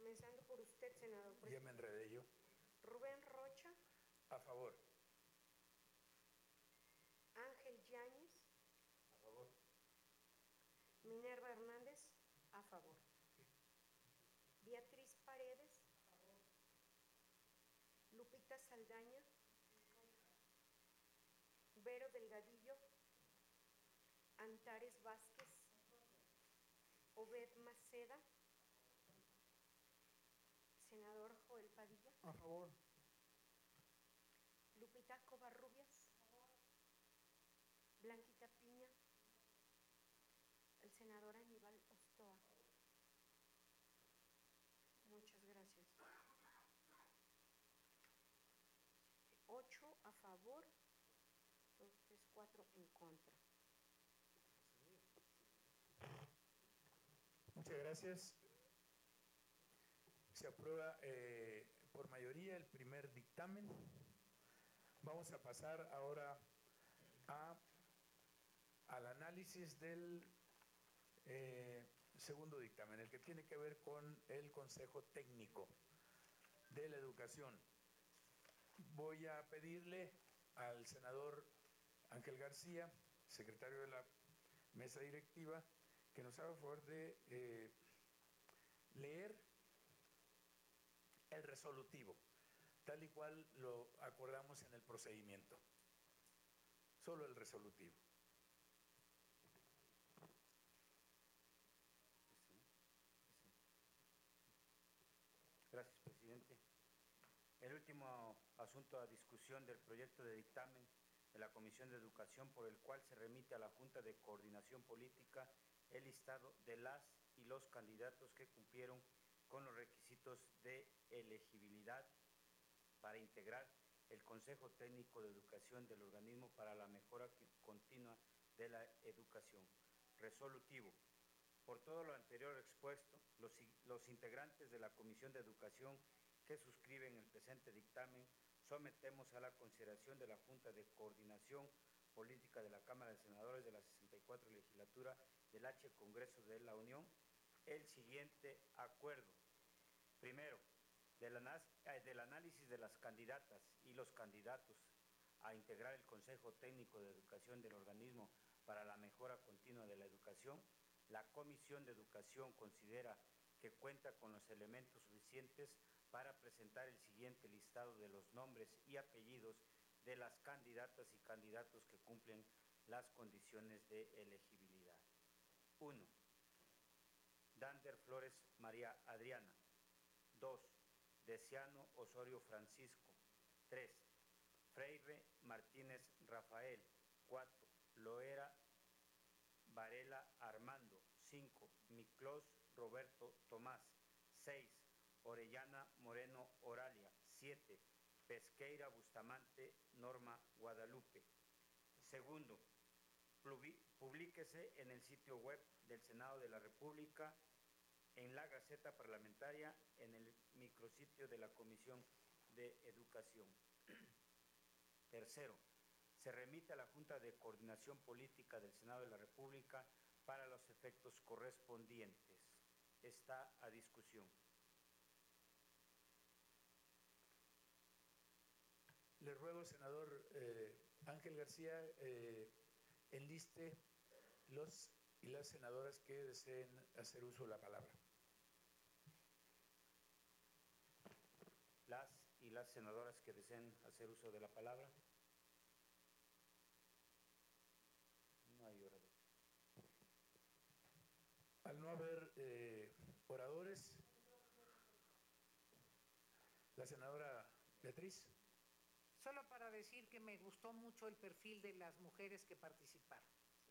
Comenzando por usted, senador Ya presidente. me enredé yo. Rubén Rocha. A favor. Ángel Yáñez. A favor. Minerva Hernández. A favor. Beatriz Paredes. A favor. Lupita Saldaña. Vero Delgadillo. Antares Vázquez. Obed Maceda. Senador Joel Padilla. A favor. Lupita Covarrubias. A favor. Blanquita Piña. El senador Aníbal Ostoa. Muchas gracias. 8 a favor, 2, 3, 4 en contra. Muchas gracias. Se aprueba por mayoría el primer dictamen. Vamos a pasar ahora al análisis del segundo dictamen, el que tiene que ver con el Consejo Técnico de la Educación. Voy a pedirle al senador Ángel García, secretario de la mesa directiva, que nos haga favor de leer el resolutivo, tal y cual lo acordamos en el procedimiento. Solo el resolutivo. Gracias, presidente. El último asunto a discusión del proyecto de dictamen de la Comisión de Educación, por el cual se remite a la Junta de Coordinación Política el listado de las y los candidatos que cumplieron con los requisitos de elegibilidad para integrar el Consejo Técnico de Educación del Organismo para la Mejora Continua de la Educación. Resolutivo. Por todo lo anterior expuesto, los integrantes de la Comisión de Educación que suscriben el presente dictamen sometemos a la consideración de la Junta de Coordinación Política de la Cámara de Senadores de la 64 Legislatura del H. Congreso de la Unión el siguiente acuerdo. Primero, del análisis de las candidatas y los candidatos a integrar el Consejo Técnico de Educación del Organismo para la Mejora Continua de la Educación, la Comisión de Educación considera que cuenta con los elementos suficientes para presentar el siguiente listado de los nombres y apellidos de las candidatas y candidatos que cumplen las condiciones de elegibilidad. 1. Dander Flores María Adriana. 2. Deciano Osorio Francisco. 3. Freire Martínez Rafael. 4. Loera Varela Armando. 5. Miclós Roberto Tomás. 6. Orellana Moreno Oralia. 7. Pesqueira Bustamante Norma Guadalupe. Segundo, publíquese en el sitio web del Senado de la República, en la Gaceta Parlamentaria, en el micrositio de la Comisión de Educación. Tercero, se remite a la Junta de Coordinación Política del Senado de la República para los efectos correspondientes. Está a discusión. Le ruego, senador Ángel García, enliste los y las senadoras que deseen hacer uso de la palabra. Las y las senadoras que deseen hacer uso de la palabra. No hay orador. Al no haber oradores, la senadora Beatriz. Solo para decir que me gustó mucho el perfil de las mujeres que participaron.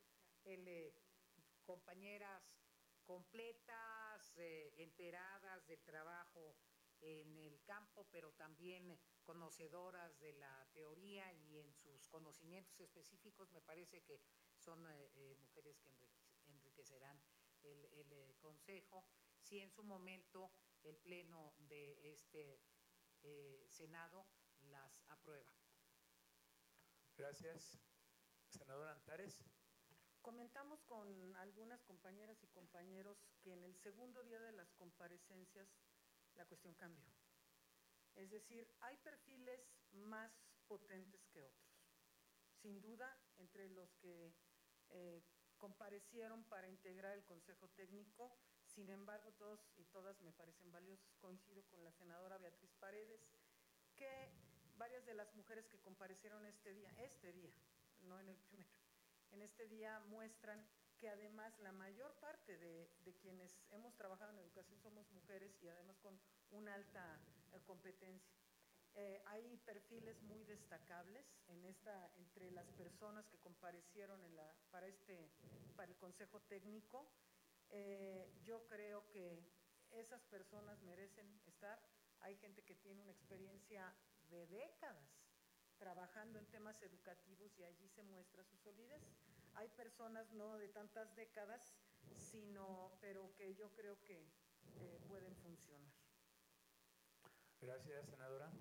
Compañeras completas, enteradas del trabajo en el campo, pero también conocedoras de la teoría y en sus conocimientos específicos. Me parece que son mujeres que enriquecerán el Consejo. Si en su momento el Pleno de este Senado las aprueba. Gracias. Senadora Antares. Comentamos con algunas compañeras y compañeros que en el segundo día de las comparecencias la cuestión cambió. Es decir, hay perfiles más potentes que otros. Sin duda, entre los que comparecieron para integrar el Consejo Técnico, sin embargo, todos y todas me parecen valiosos. Coincido con la senadora Beatriz Paredes, que varias de las mujeres que comparecieron este día, no en el primero, en este día muestran que además la mayor parte de quienes hemos trabajado en educación somos mujeres y además con una alta competencia. Hay perfiles muy destacables entre las personas que comparecieron para el Consejo Técnico. Yo creo que esas personas merecen estar. Hay gente que tiene una experiencia de décadas trabajando en temas educativos y allí se muestra su solidez. Hay personas no de tantas décadas, pero que yo creo que pueden funcionar. Gracias, senadora.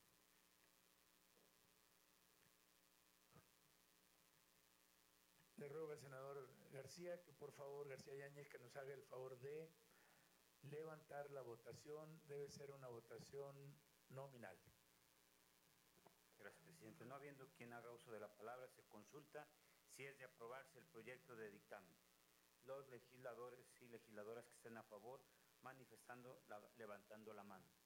Le ruego al senador García que por favor, García Yáñez, que nos haga el favor de levantar la votación. Debe ser una votación nominal. Gracias, presidente. No habiendo quien haga uso de la palabra, se consulta si es de aprobarse el proyecto de dictamen. Los legisladores y legisladoras que estén a favor, levantando la mano.